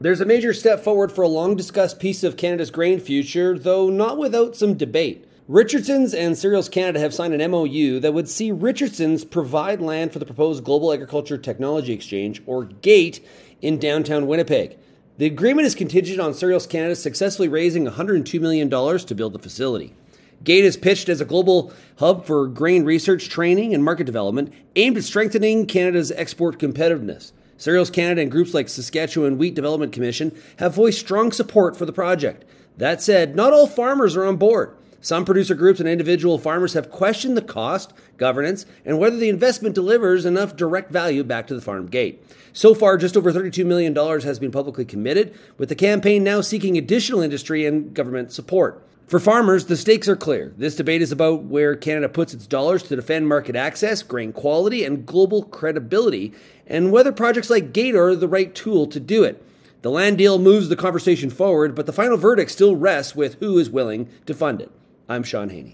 There's a major step forward for a long-discussed piece of Canada's grain future, though not without some debate. Richardson's and Cereals Canada have signed an MOU that would see Richardson's provide land for the proposed Global Agriculture Technology Exchange, or GATE, in downtown Winnipeg. The agreement is contingent on Cereals Canada successfully raising $102 million to build the facility. GATE is pitched as a global hub for grain research, training, and market development aimed at strengthening Canada's export competitiveness. Cereals Canada and groups like Saskatchewan Wheat Development Commission have voiced strong support for the project. That said, not all farmers are on board. Some producer groups and individual farmers have questioned the cost, governance, and whether the investment delivers enough direct value back to the farm gate. So far, just over $32 million has been publicly committed, with the campaign now seeking additional industry and government support. For farmers, the stakes are clear. This debate is about where Canada puts its dollars to defend market access, grain quality, and global credibility, and whether projects like GATE are the right tool to do it. The land deal moves the conversation forward, but the final verdict still rests with who is willing to fund it. I'm Sean Haney.